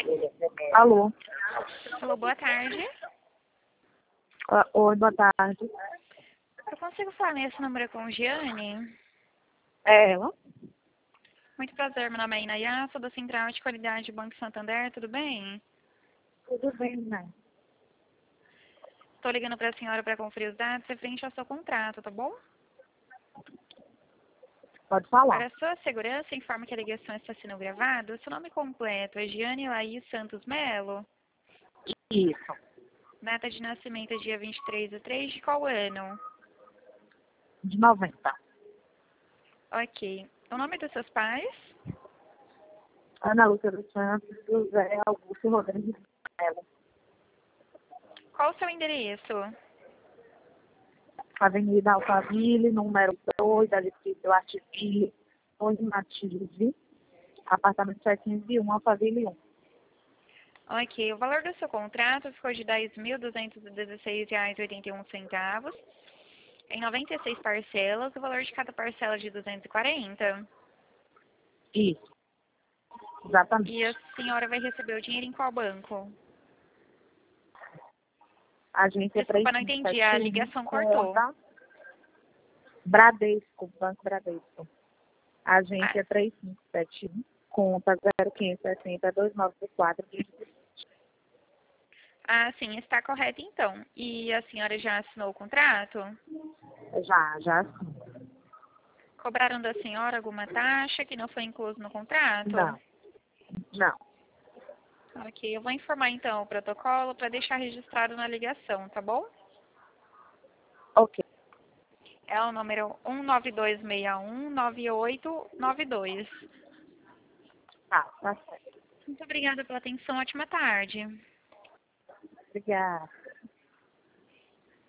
Alô? Alô, boa tarde. Oi, boa tarde. Eu consigo falar nesse número com Giane? É ela? Muito prazer, meu nome é Inayá, sou da Central de Qualidade do Banco Santander, tudo bem? Tudo bem, né? Estou ligando para a senhora para conferir os dados referente ao seu contrato, tá bom? Pode falar. Para sua segurança, informo que a ligação está sendo gravada. Seu nome completo é Giane Laís Santos Melo. Isso. Data de nascimento é dia 23/3 de qual ano? De 90. Ok. O nome dos seus pais? Ana Lúcia dos Santos, José Augusto Rodrigues Melo. Qual o seu endereço? Avenida Alphaville, número 2, edifício Artiville, Onde Matilde, apartamento 701, Alphaville 1. Ok, o valor do seu contrato ficou de R$ 10.216,81, em 96 parcelas, o valor de cada parcela é de 240. Isso, exatamente. E a senhora vai receber o dinheiro em qual banco? Agência Desculpa, não entendi, a 3571, ligação cortou. conta Bradesco, Banco Bradesco. Ah, Agência 3571, conta 0560-2964. sim, está correto então. E a senhora já assinou o contrato? Já sim. Cobraram da senhora alguma taxa que não foi incluso no contrato? Não. Ok, eu vou informar então o protocolo para deixar registrado na ligação, tá bom? Ok, É o número 192619892. tá certo. Muito obrigada pela atenção. Ótima tarde. Obrigada.